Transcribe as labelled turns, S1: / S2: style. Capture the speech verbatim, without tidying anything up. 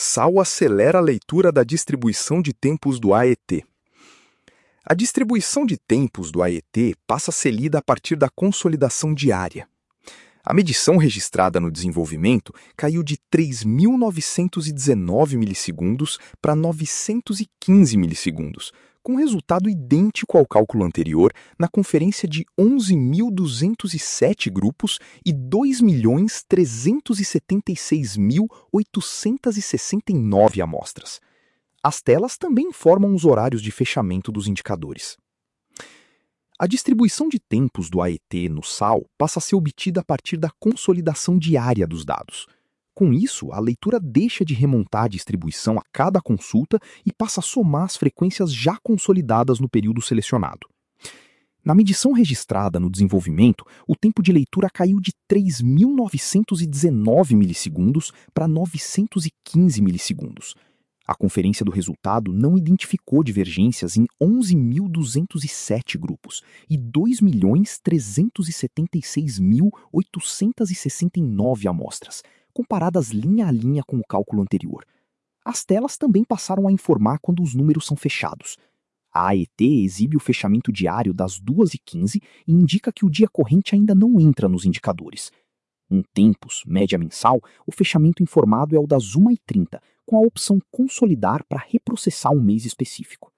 S1: S A O acelera a leitura da distribuição de tempos do A E T. A distribuição de tempos do A E T passa a ser lida a partir da consolidação diária. A medição registrada no desenvolvimento caiu de três mil novecentos e dezenove milissegundos para novecentos e quinze milissegundos, com resultado idêntico ao cálculo anterior na conferência de onze mil duzentos e sete grupos e dois milhões trezentos e setenta e seis mil oitocentos e sessenta e nove amostras. As telas também informam os horários de fechamento dos indicadores. A distribuição de tempos do A E T no S A O passa a ser obtida a partir da consolidação diária dos dados. Com isso, a leitura deixa de remontar a distribuição a cada consulta e passa a somar as frequências já consolidadas no período selecionado. Na medição registrada no desenvolvimento, o tempo de leitura caiu de três mil novecentos e dezenove milissegundos para novecentos e quinze milissegundos. A conferência do resultado não identificou divergências em onze mil duzentos e sete grupos e dois milhões trezentos e setenta e seis mil oitocentos e sessenta e nove amostras, comparadas linha a linha com o cálculo anterior. As telas também passaram a informar quando os números são fechados. A A E T exibe o fechamento diário das duas e quinze e indica que o dia corrente ainda não entra nos indicadores. Em tempos, média mensal, o fechamento informado é o das uma e trinta, com a opção consolidar para reprocessar um mês específico.